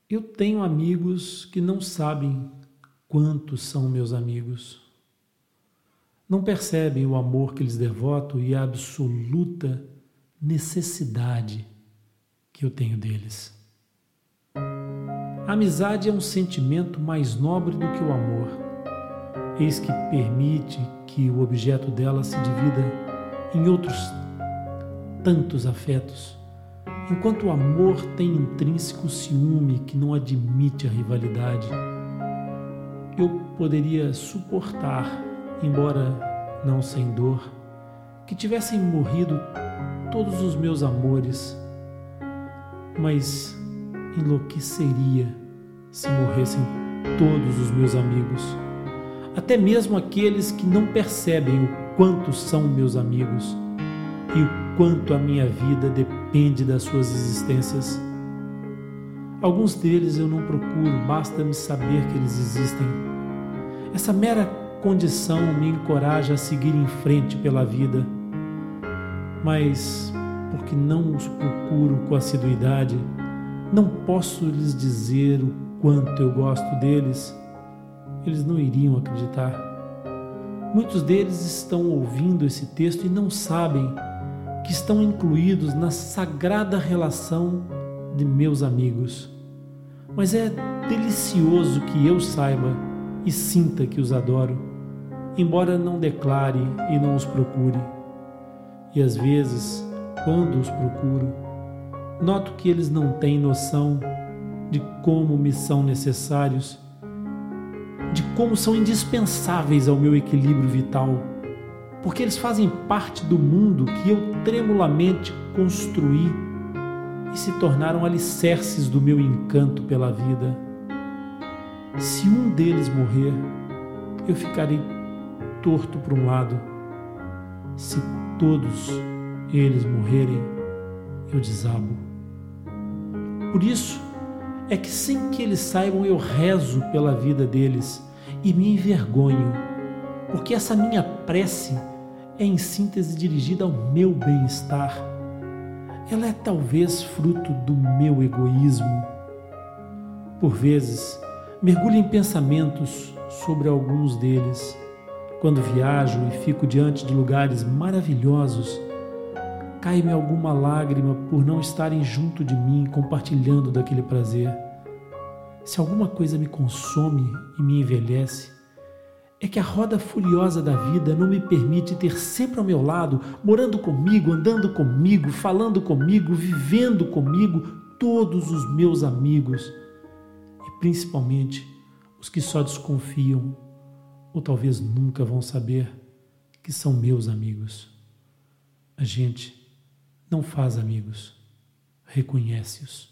Eu tenho amigos que não sabem quantos são meus amigos. Não percebem o amor que lhes devoto e a absoluta necessidade que eu tenho deles. A amizade é um sentimento mais nobre do que o amor. Eis que permite que o objeto dela se divida em outros tantos afetos, enquanto o amor tem intrínseco ciúme que não admite a rivalidade. Eu poderia suportar, embora não sem dor, que tivessem morrido todos os meus amores, mas enlouqueceria se morressem todos os meus amigos, até mesmo aqueles que não percebem o quanto são meus amigos e o quanto a minha vida depende das suas existências. Alguns deles eu não procuro, basta-me saber que eles existem. Essa mera condição me encoraja a seguir em frente pela vida, mas porque não os procuro com assiduidade, não posso lhes dizer o quanto eu gosto deles. Eles não iriam acreditar. Muitos deles estão ouvindo esse texto e não sabem que estão incluídos na sagrada relação de meus amigos. Mas é delicioso que eu saiba e sinta que os adoro, embora não declare e não os procure. E às vezes, quando os procuro, noto que eles não têm noção de como me são necessários, de como são indispensáveis ao meu equilíbrio vital, porque eles fazem parte do mundo que eu tremulamente construí e se tornaram alicerces do meu encanto pela vida. Se um deles morrer, eu ficarei torto para um lado. Se todos eles morrerem, eu desabo. Por isso é que, sem que eles saibam, eu rezo pela vida deles e me envergonho, porque essa minha prece é em síntese dirigida ao meu bem-estar. Ela é talvez fruto do meu egoísmo. Por vezes, mergulho em pensamentos sobre alguns deles. Quando viajo e fico diante de lugares maravilhosos, cai-me alguma lágrima por não estarem junto de mim, compartilhando daquele prazer. Se alguma coisa me consome e me envelhece, é que a roda furiosa da vida não me permite ter sempre ao meu lado, morando comigo, andando comigo, falando comigo, vivendo comigo, todos os meus amigos, e principalmente os que só desconfiam, ou talvez nunca vão saber, que são meus amigos. A gente não faz amigos, reconhece-os.